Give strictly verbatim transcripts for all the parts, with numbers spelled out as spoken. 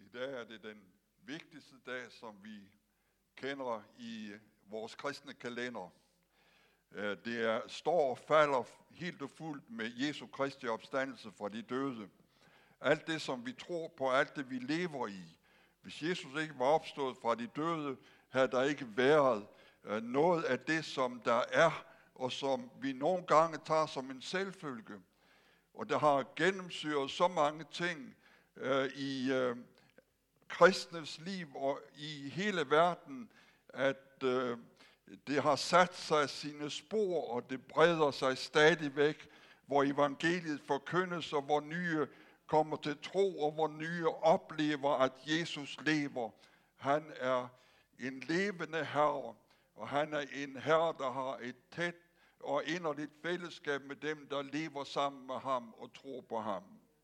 I dag er det den vigtigste dag, som vi kender i vores kristne kalender. Det er, står og falder helt og fuldt med Jesu Kristi opstandelse fra de døde. Alt det, som vi tror på, alt det, vi lever i. Hvis Jesus ikke var opstået fra de døde, havde der ikke været noget af det, som der er, og som vi nogle gange tager som en selvfølge. Og der har gennemsyret så mange ting øh, i øh, kristnes liv og i hele verden, at øh, det har sat sig sine spor, og det breder sig stadigvæk, hvor evangeliet forkyndes, og hvor nye kommer til tro, og hvor nye oplever, at Jesus lever. Han er en levende herre, og han er en herre, der har et tæt og inderligt fællesskab med dem, der lever sammen med ham og tror på ham.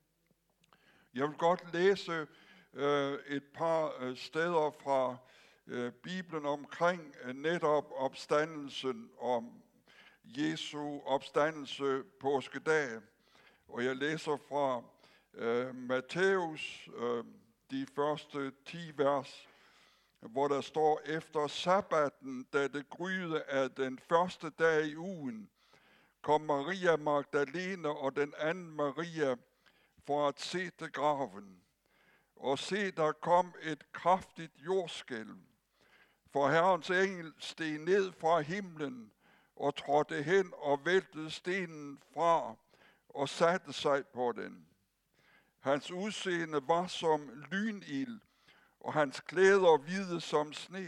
Jeg vil godt læse øh, et par øh, steder fra øh, Bibelen omkring øh, netop opstandelsen, om Jesu opstandelse påskedag. Og jeg læser fra øh, Matthæus, øh, de første ti vers, hvor der står: efter sabbaten, da det gryede af den første dag i ugen, kom Maria Magdalene og den anden Maria for at se til graven. Og se, der kom et kraftigt jordskælv, for Herrens engel steg ned fra himlen og trådte hen og væltede stenen fra og satte sig på den. Hans udseende var som lynild, og hans klæder hvide som sne.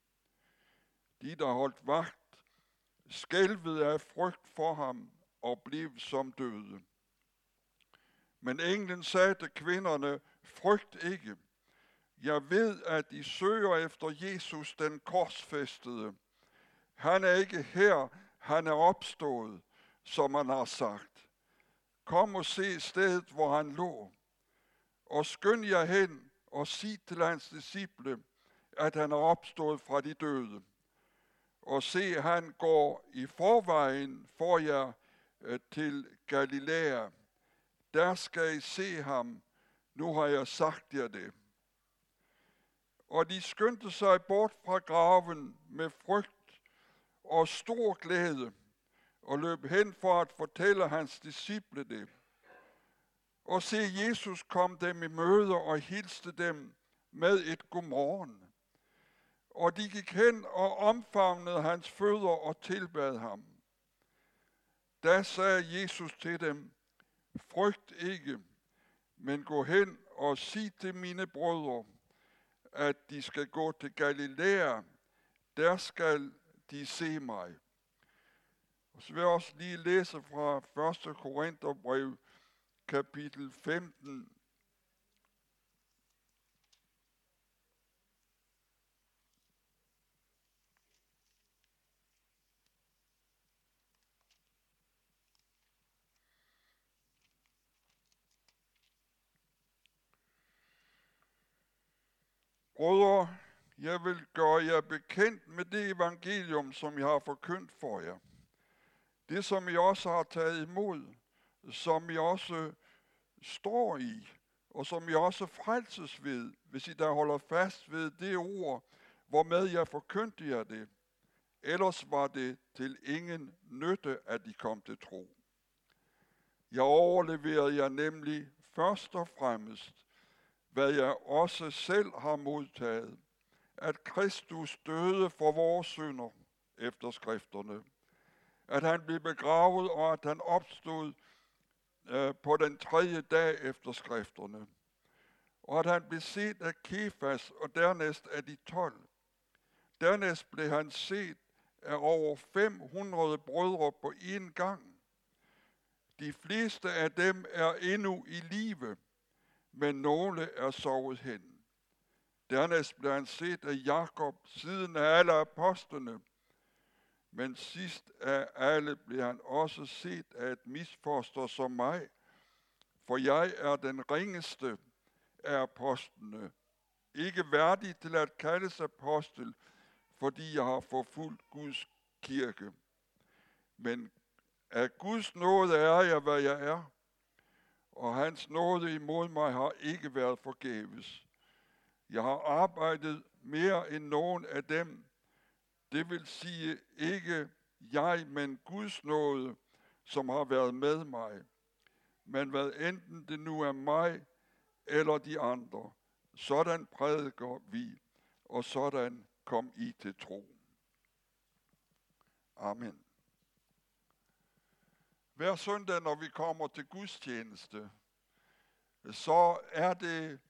De, der holdt vagt, skælvede af frygt for ham og blev som døde. Men englen sagde til kvinderne: frygt ikke. Jeg ved, at I søger efter Jesus, den korsfæstede. Han er ikke her, han er opstået, som han har sagt. Kom og se stedet, hvor han lå. Og skynd jer hen og sig til hans disciple, at han er opstået fra de døde. Og se, han går i forvejen for jer øh, til Galilea. Der skal I se ham. Nu har jeg sagt jer det. Og de skyndte sig bort fra graven med frygt og stor glæde, og løb hen for at fortælle hans disciple det. Og se, Jesus kom dem i møde og hilste dem med et godmorgen. Og de gik hen og omfavnede hans fødder og tilbad ham. Da sagde Jesus til dem: frygt ikke, men gå hen og sig til mine brødre, at de skal gå til Galilea. Der skal de se mig. Og så vil jeg også lige læse fra første Korintherbrev, kapitel femten. Brødre, jeg vil gøre jer bekendt med det evangelium, som jeg har forkyndt for jer. Det, som I også har taget imod, som I også står i, og som I også frelses ved, hvis I der holder fast ved det ord, hvormed jeg forkyndte jer det. Ellers var det til ingen nytte, at I kom til tro. Jeg overleverede jer nemlig først og fremmest, hvad jeg også selv har modtaget, at Kristus døde for vores synder efter skrifterne, at han blev begravet, og at han opstod øh, på den tredje dag efter skrifterne, og at han blev set af Kefas og dernæst af de tolv. Dernæst blev han set af over fem hundrede brødre på én gang. De fleste af dem er endnu i live, men nogle er sovet hen. Dernæst blev han set af Jakob, siden af alle apostlene. Men sidst af alle blev han også set af et misfoster som mig, for jeg er den ringeste af apostlene, ikke værdig til at kaldes apostel, fordi jeg har forfulgt Guds kirke. Men af Guds nåde er jeg, hvad jeg er, og hans nåde imod mig har ikke været forgæves. Jeg har arbejdet mere end nogen af dem. Det vil sige ikke jeg, men Guds nåde, som har været med mig. Men hvad enten det nu er mig eller de andre, sådan prædiker vi, og sådan kom I til tro. Amen. Hver søndag, når vi kommer til gudstjeneste, så er det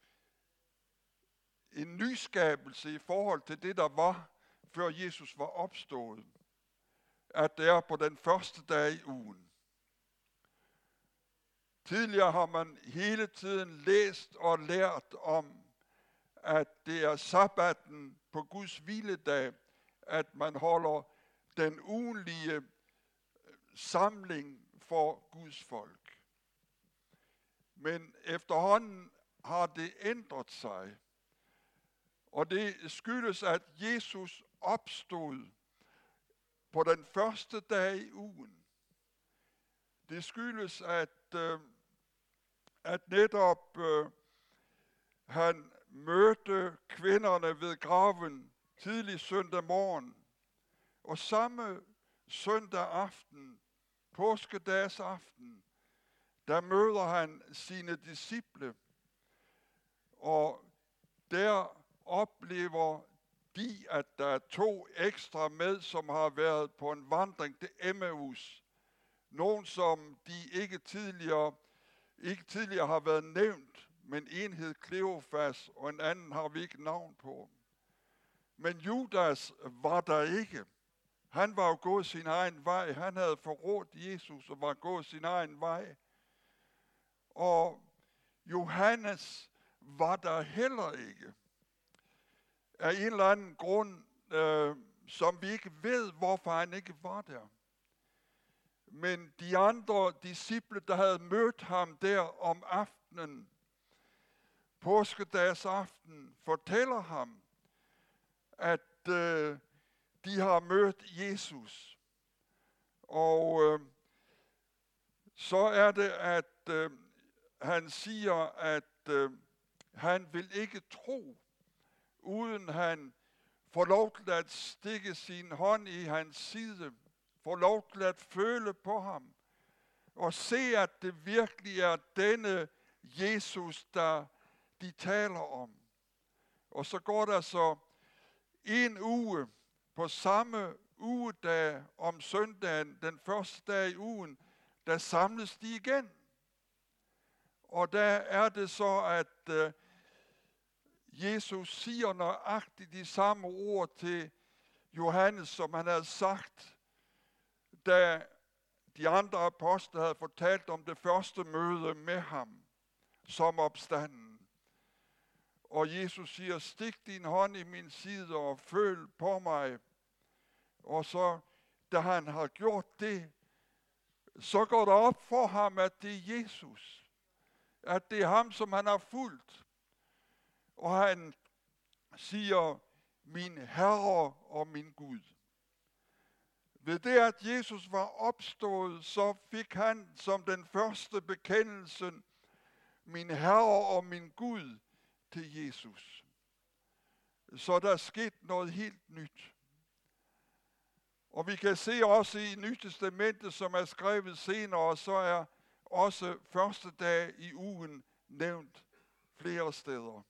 en nyskabelse i forhold til det, der var, før Jesus var opstået. At det er på den første dag i ugen. Tidligere har man hele tiden læst og lært om, at det er sabbaten på Guds hviledag, at man holder den ugenlige samling for Guds folk. Men efterhånden har det ændret sig, og det skyldes, at Jesus opstod på den første dag i ugen. Det skyldes, at, øh, at netop øh, han mødte kvinderne ved graven tidlig søndag morgen, og samme søndag aften, påskedags aften, der møder han sine disciple, og der oplever de, at der er to ekstra med, som har været på en vandring til Emmaus. Nogen, som de ikke tidligere, ikke tidligere har været nævnt, men en hed Kleofas, og en anden har vi ikke navn på. Men Judas var der ikke. Han var jo gået sin egen vej. Han havde forrådt Jesus og var gået sin egen vej. Og Johannes var der heller ikke. Af en eller anden grund, øh, som vi ikke ved, hvorfor han ikke var der. Men de andre disciple, der havde mødt ham der om aftenen, påskedags aften, fortæller ham, at øh, de har mødt Jesus. Og øh, så er det, at øh, han siger, at øh, han vil ikke tro, uden han får lov til at stikke sin hånd i hans side, får lov til at føle på ham, og se, at det virkelig er denne Jesus, der de taler om. Og så går der så en uge, på samme ugedag om søndagen, den første dag i ugen, der samles de igen. Og der er det så, at øh, Jesus siger nøjagtigt de samme ord til Johannes, som han havde sagt, da de andre apostle havde fortalt om det første møde med ham, som opstanden. Og Jesus siger, stik din hånd i min side og føl på mig. Og så, da han har gjort det, så går det op for ham, at det er Jesus. At det er ham, som han har fulgt. Og han siger, min Herre og min Gud. Ved det, at Jesus var opstået, så fik han som den første bekendelse, min Herre og min Gud, til Jesus. Så der er sket noget helt nyt. Og vi kan se også i Nyt Testamentet, som er skrevet senere, så er også første dag i ugen nævnt flere steder.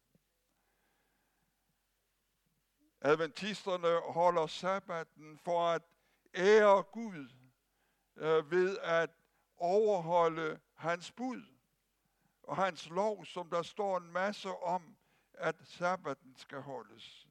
Adventisterne holder sabbaten for at ære Gud øh, ved at overholde hans bud og hans lov, som der står en masse om, at sabbaten skal holdes.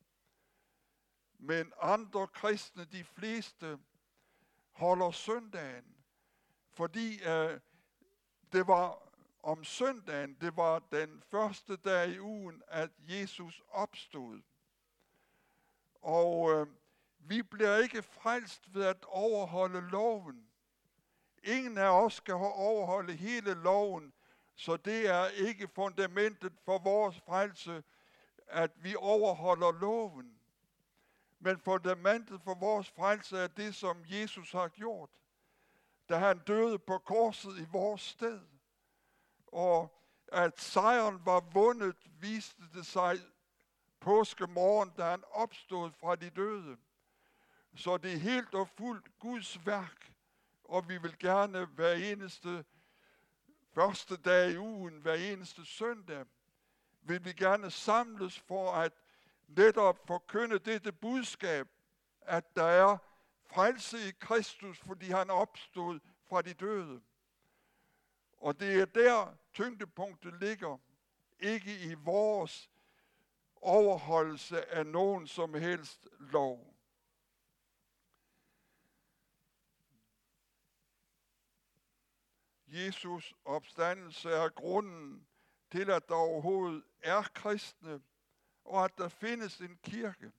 Men andre kristne, de fleste, holder søndagen, fordi øh, det var om søndagen, det var den første dag i ugen, at Jesus opstod. Og øh, vi bliver ikke frelst ved at overholde loven. Ingen af os skal overholde hele loven, så det er ikke fundamentet for vores frelse, at vi overholder loven. Men fundamentet for vores frelse er det, som Jesus har gjort, da han døde på korset i vores sted. Og at sejren var vundet, viste det sig påskemorgen, da han opstod fra de døde. Så det er helt og fuldt Guds værk, og vi vil gerne hver eneste første dag i ugen, hver eneste søndag, vil vi gerne samles for at netop forkynde dette budskab, at der er frelse i Kristus, fordi han opstod fra de døde. Og det er der tyngdepunktet ligger, ikke i vores overholdelse af nogen som helst lov. Jesus opstandelse er grunden til, at der overhovedet er kristne, og at der findes en kirke.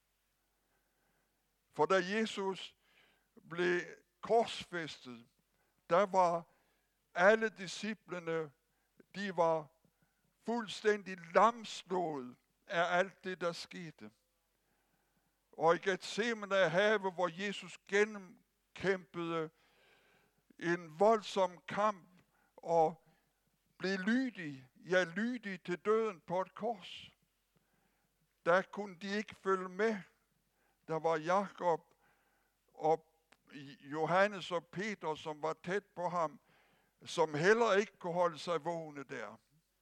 For da Jesus blev korsfæstet, der var alle disciplene, de var fuldstændig lamslået af alt det, der skete. Og i Getsemane have, hvor Jesus gennemkæmpede en voldsom kamp og blev lydig, ja lydig til døden på et kors. Der kunne de ikke følge med. Der var Jakob og Johannes og Peter, som var tæt på ham, som heller ikke kunne holde sig vågne der.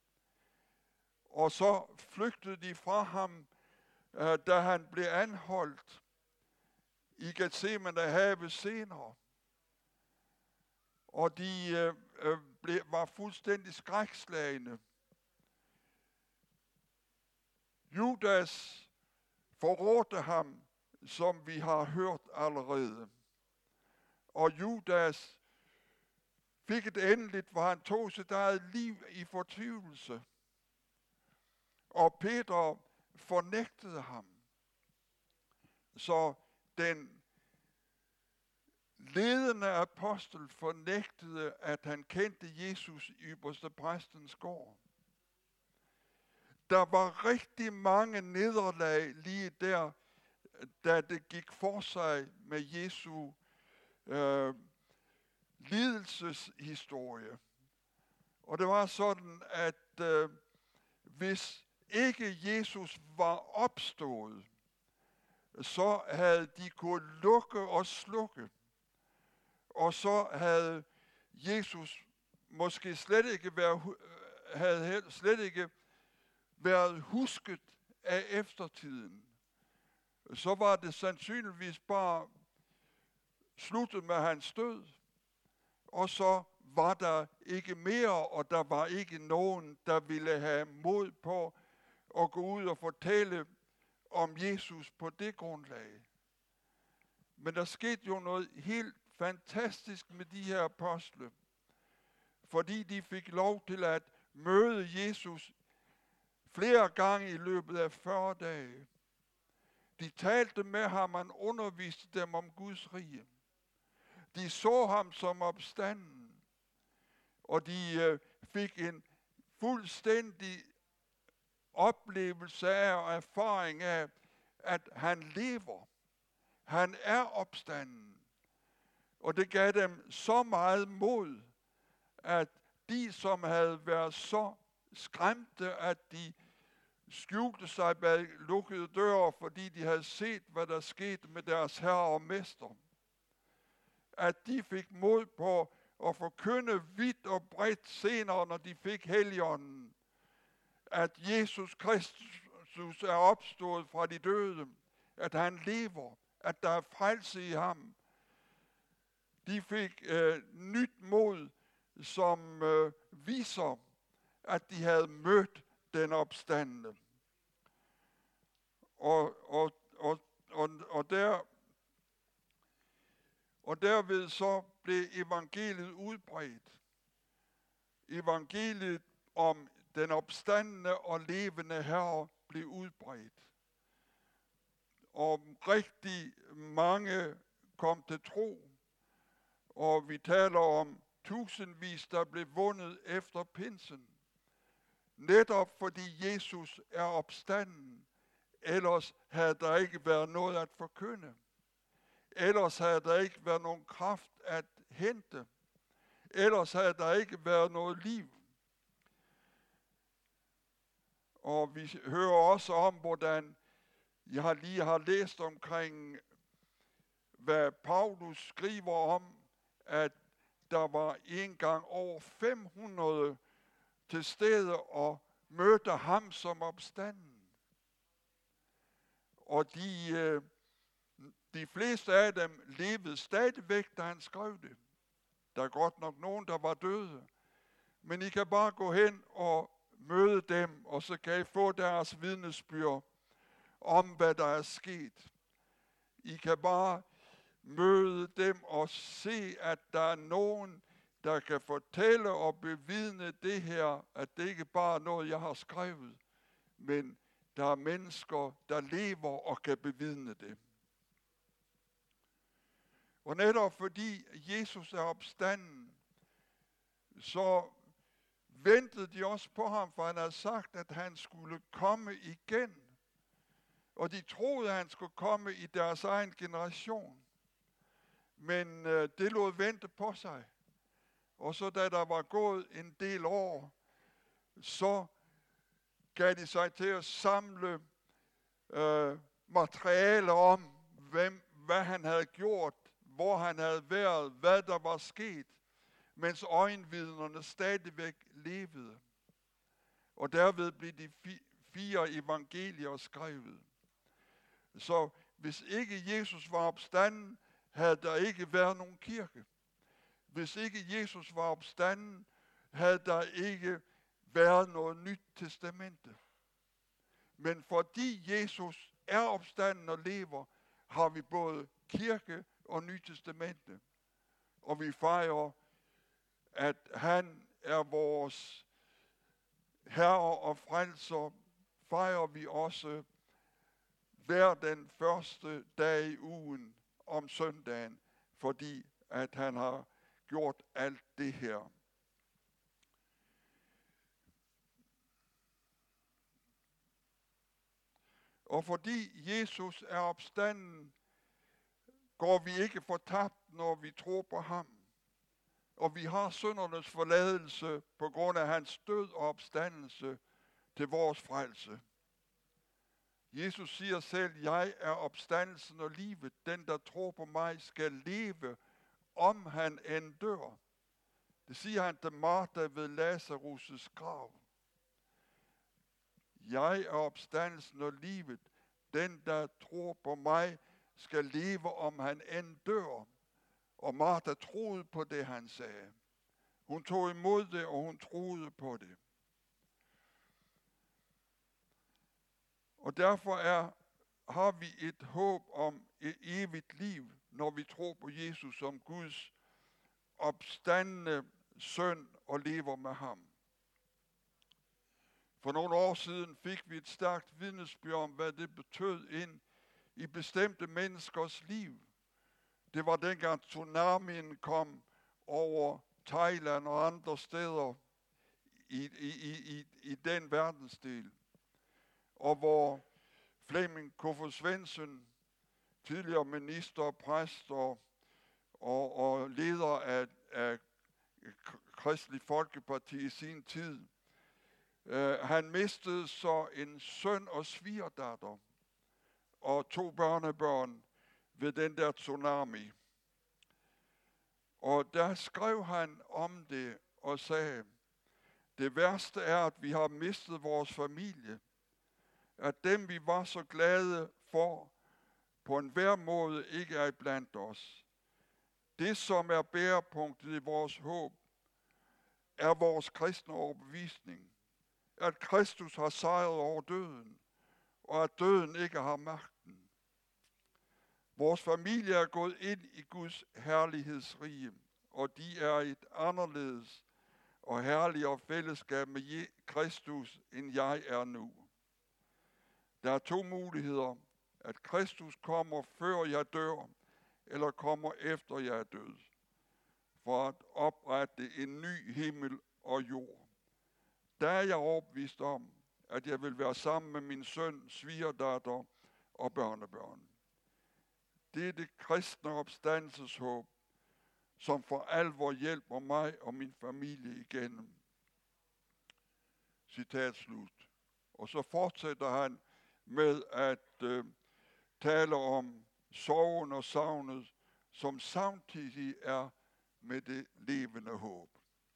Og så flygtede de fra ham, da han blev anholdt i Getsemane have senere. Og de øh, blev, var fuldstændig skrækslagne. Judas forrådte ham, som vi har hørt allerede. Og Judas fik et endeligt, hvor han tog sit eget liv i fortvivlelse. Og Peter fornægtede ham. Så den ledende apostel fornægtede, at han kendte Jesus i ypperste præstens gård. Der var rigtig mange nederlag lige der, da det gik for sig med Jesu øh, lidelseshistorie. Og det var sådan, at øh, hvis ikke Jesus var opstået, så havde de kunnet lukke og slukke. Og så havde Jesus måske slet ikke været, havde slet ikke været husket af eftertiden. Så var det sandsynligvis bare sluttet med hans død. Og så var der ikke mere, og der var ikke nogen, der ville have mod på at gå ud og fortælle om Jesus på det grundlag. Men der skete jo noget helt fantastisk med de her apostle, fordi de fik lov til at møde Jesus flere gange i løbet af fyrre dage. De talte med ham, han underviste dem om Guds rige. De så ham som opstanden, og de øh, fik en fuldstændig oplevelse af og erfaring af, at han lever. Han er opstanden. Og det gav dem så meget mod, at de, som havde været så skræmte, at de skjulte sig bag lukkede døre, fordi de havde set, hvad der skete med deres herre og mester, at de fik mod på at forkynde vidt og bredt senere, når de fik Helligånden, at Jesus Kristus er opstået fra de døde, at han lever, at der er frelse i ham. De fik øh, nyt mod, som øh, viser, at de havde mødt den opstandne. Og, og, og, og, og, der, og derved så blev evangeliet udbredt. Evangeliet om den opstandne og levende Herre blev udbredt. Og rigtig mange kom til tro. Og vi taler om tusindvis, der blev vundet efter pinsen. Netop fordi Jesus er opstanden. Ellers havde der ikke været noget at forkynde. Ellers havde der ikke været nogen kraft at hente. Ellers havde der ikke været noget liv. Og vi hører også om, hvordan jeg har lige har læst omkring, hvad Paulus skriver om, at der var engang over fem hundrede til stede og mødte ham som opstanden. Og de, øh, de fleste af dem levede stadigvæk, da han skrev det. Der er godt nok nogen, der var døde. Men I kan bare gå hen og møde dem, og så kan I få deres vidnesbyrd om, hvad der er sket. I kan bare møde dem og se, at der er nogen, der kan fortælle og bevidne det her, at det ikke bare er noget, jeg har skrevet, men der er mennesker, der lever og kan bevidne det. Og netop fordi Jesus er opstanden, så ventede de også på ham, for han havde sagt, at han skulle komme igen. Og de troede, at han skulle komme i deres egen generation. Men øh, det lod vente på sig. Og så da der var gået en del år, så gav de sig til at samle øh, materiale om, hvem, hvad han havde gjort, hvor han havde været, hvad der var sket, mens øjenvidnerne stadigvæk levede. Og derved blev de fi, fire evangelier skrevet. Så hvis ikke Jesus var opstanden, havde der ikke været nogen kirke. Hvis ikke Jesus var opstanden, havde der ikke været noget nyt testamente. Men fordi Jesus er opstanden og lever, har vi både kirke og nyt testamente. Og vi fejrer, at han er vores herre og frelser, fejrer vi også hver den første dag i ugen om søndagen, fordi at han har gjort alt det her. Og fordi Jesus er opstanden, går vi ikke fortabt, når vi tror på ham. Og vi har syndernes forladelse på grund af hans død og opstandelse til vores frelse. Jesus siger selv, jeg er opstandelsen og livet. Den, der tror på mig, skal leve, om han end dør. Det siger han til Martha ved Lazarus' grav. Jeg er opstandelsen og livet. Den, der tror på mig, skal leve, om han end dør. Og Martha troede på det, han sagde. Hun tog imod det, og hun troede på det. Og derfor er, har vi et håb om et evigt liv, når vi tror på Jesus som Guds opstandne søn og lever med ham. For nogle år siden fik vi et stærkt vidnesbyrd om, hvad det betød ind i bestemte menneskers liv. Det var dengang tsunamien kom over Thailand og andre steder i, i, i, i den verdensdel. Og hvor Flemming Kofod Svendsen, tidligere minister, præst og, og, og leder af, af Kristelig Folkeparti i sin tid, uh, han mistede så en søn og svigerdatter og to børnebørn ved den der tsunami. Og der skrev han om det og sagde, det værste er, at vi har mistet vores familie, at dem vi var så glade for, på enhver måde ikke er blandt os. Det, som er bærepunktet i vores håb, er vores kristne overbevisning, at Kristus har sejret over døden, og at døden ikke har magten. Vores familie er gået ind i Guds herlighedsrige, og de er i et anderledes og herligere fællesskab med Kristus, end jeg er nu. Der er to muligheder, at Kristus kommer før jeg dør, eller kommer efter jeg er død, for at oprette en ny himmel og jord. Der er jeg overbevist om, at jeg vil være sammen med min søn, svigerdatter og børnebørn. Det er det kristne opstandelseshåb, som for alvor hjælper mig og min familie igennem. Citat slut. Og så fortsætter han med at øh, tale om sorgen og savnet, som samtidig er med det levende håb.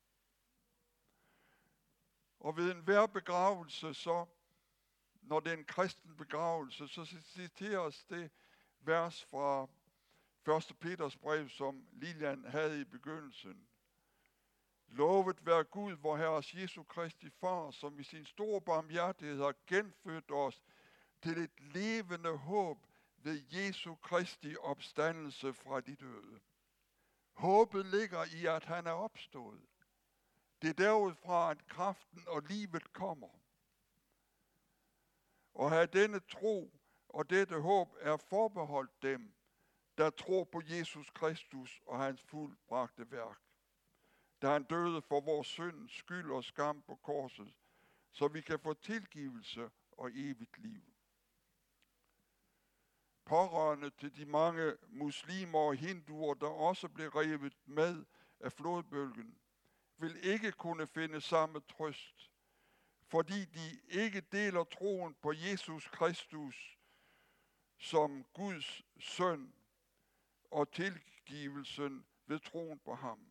Og ved enhver begravelse, så, når det er en kristen begravelse, så citeres det vers fra første Peters brev, som Lilian havde i begyndelsen. Lovet være Gud, vor Herres Jesu Kristi Far, som i sin store barmhjertighed har genfødt os til et levende håb ved Jesu Kristi opstandelse fra de døde. Håbet ligger i, at han er opstået. Det er derudfra, at kraften og livet kommer. Og have denne tro og dette håb er forbeholdt dem, der tror på Jesus Kristus og hans fuldbragte værk. Da han døde for vores synd, skyld og skam på korset, så vi kan få tilgivelse og evigt liv. Pårørende til de mange muslimer og hinduer, der også blev revet med af flodbølgen, vil ikke kunne finde samme trøst, fordi de ikke deler troen på Jesus Kristus som Guds søn og tilgivelsen ved troen på ham.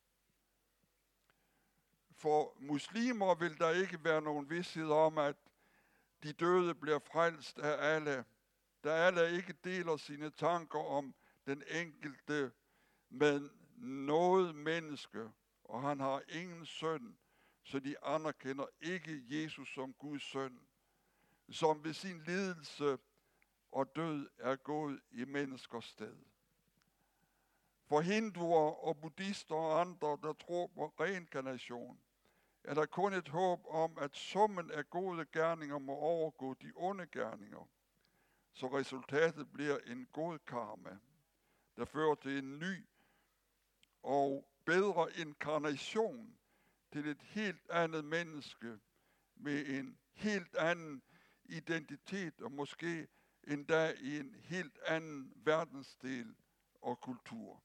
For muslimer vil der ikke være nogen vished om, at de døde bliver frelst af alle, da alle ikke deler sine tanker om den enkelte med noget menneske, og han har ingen søn, så de anerkender ikke Jesus som Guds søn, som ved sin lidelse og død er gået i menneskers sted. For hinduer og buddhister og andre, der tror på reinkarnation, er der kun et håb om, at summen af gode gerninger må overgå de onde gerninger, så resultatet bliver en god karma, der fører til en ny og bedre inkarnation til et helt andet menneske med en helt anden identitet og måske endda i en helt anden verdensdel og kultur.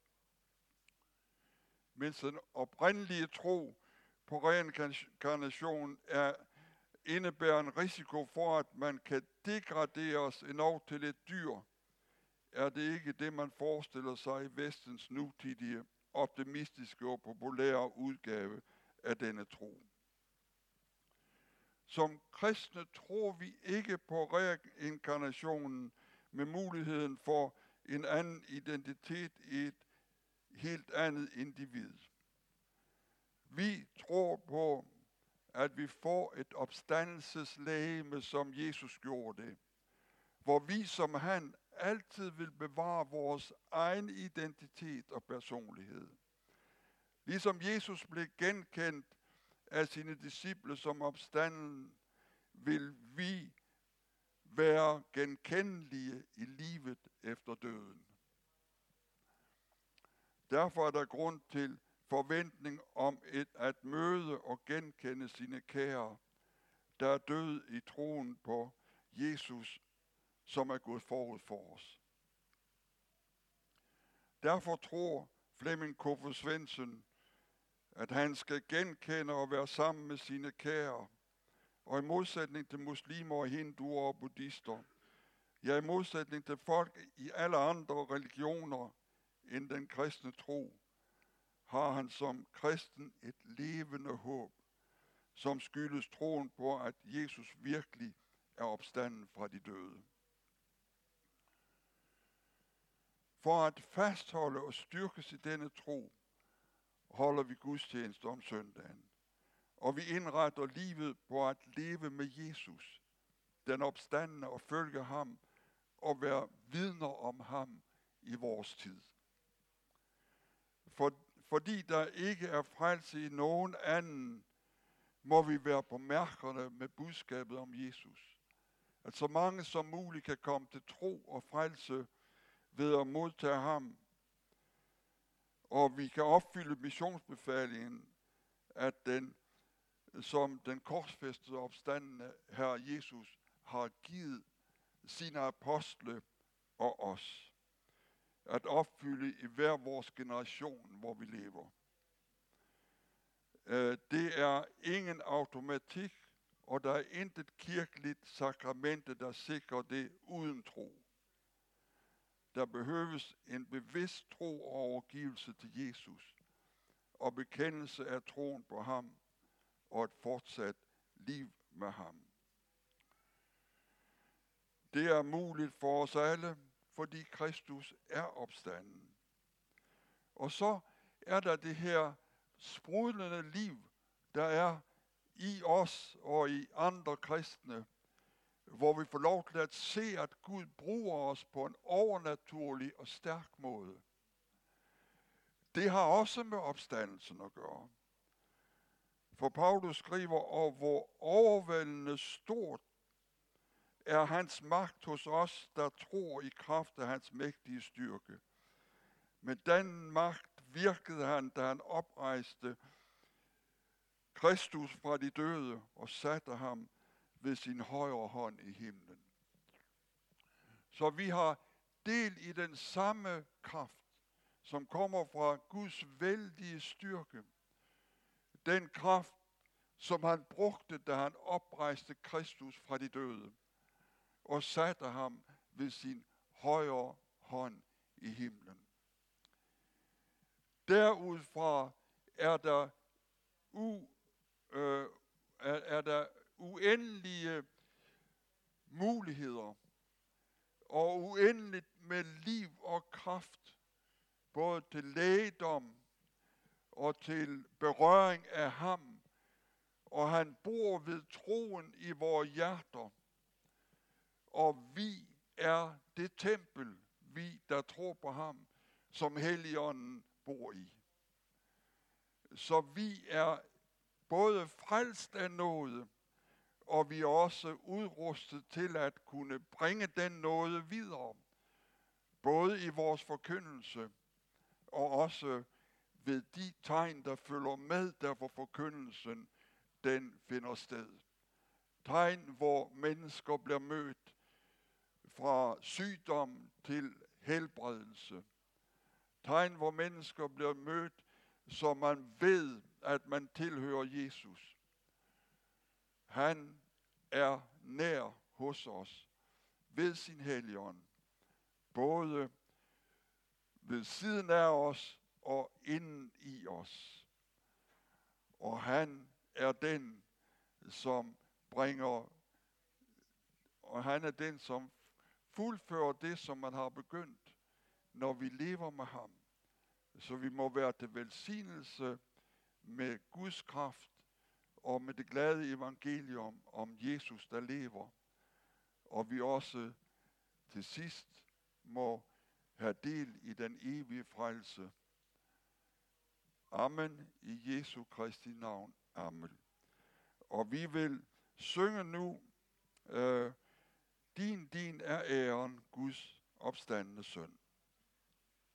Mens den oprindelige tro på reinkarnation er indebærer en risiko for, at man kan degraderes endnu til et dyr, er det ikke det, man forestiller sig i Vestens nutidige, optimistiske og populære udgave af denne tro. Som kristne tror vi ikke på reinkarnationen med muligheden for en anden identitet i et helt andet individ. Vi tror på, at vi får et opstandelseslegeme, som Jesus gjorde det, hvor vi som han altid vil bevare vores egen identitet og personlighed. Ligesom Jesus blev genkendt af sine disciple som opstanden, vil vi være genkendelige i livet efter døden. Derfor er der grund til forventning om et, at møde og genkende sine kære, der er døde i troen på Jesus, som er gået forud for os. Derfor tror Flemming Kofod Svendsen, at han skal genkende og være sammen med sine kære, og i modsætning til muslimer, hinduer og buddhister, ja i modsætning til folk i alle andre religioner end den kristne tro, har han som kristen et levende håb, som skyldes troen på, at Jesus virkelig er opstanden fra de døde. For at fastholde og styrkes i denne tro, holder vi gudstjeneste om søndagen, og vi indretter livet på at leve med Jesus, den opstandne, og følge ham og være vidner om ham i vores tid. For, fordi der ikke er frelse i nogen anden, må vi være på mærkerne med budskabet om Jesus. At så mange som muligt kan komme til tro og frelse ved at modtage ham, og vi kan opfylde missionsbefalingen, at den, som den korsfæstede opstandende Herre Jesus har givet sine apostle og os, at opfylde i hver vores generation, hvor vi lever. Det er ingen automatik og der er intet kirkeligt sakramente, der sikrer det uden tro. Der behøves en bevidst tro og overgivelse til Jesus, og bekendelse af troen på ham, og et fortsat liv med ham. Det er muligt for os alle, fordi Kristus er opstanden. Og så er der det her sprudlende liv, der er i os og i andre kristne, hvor vi får lov til at se, at Gud bruger os på en overnaturlig og stærk måde. Det har også med opstandelsen at gøre. For Paulus skriver, og hvor overvældende stort er hans magt hos os, der tror i kraft af hans mægtige styrke. Med den magt virkede han, da han oprejste Kristus fra de døde og satte ham ved sin højre hånd i himlen. Så vi har del i den samme kraft, som kommer fra Guds vældige styrke. Den kraft, som han brugte, da han oprejste Kristus fra de døde og satte ham ved sin højre hånd i himlen. Derudfra er der, u, øh, er, er der uendelige muligheder og uendeligt med liv og kraft, både til lægedom og til berøring af ham, og han bor ved troen i vores hjerter, og vi er det tempel, vi der tror på ham, som Helligånden bor i. Så vi er både frelst af nåde, og vi er også udrustet til at kunne bringe den nåde videre, både i vores forkyndelse og også ved de tegn, der følger med, der hvor forkyndelsen den finder sted. Tegn, hvor mennesker bliver mødt fra sygdom til helbredelse. Tegn, hvor mennesker bliver mødt, så man ved, at man tilhører Jesus. Han er nær hos os ved sin Helligånd, både ved siden af os og inden i os. Og han er den, som bringer, og han er den, som fuldfører det, som man har begyndt, når vi lever med ham. Så vi må være til velsignelse med Guds kraft og med det glade evangelium om Jesus, der lever. Og vi også til sidst må have del i den evige frelse. Amen. I Jesu Kristi navn. Amen. Og vi vil synge nu, øh, din, din er æren, Guds opstandne søn.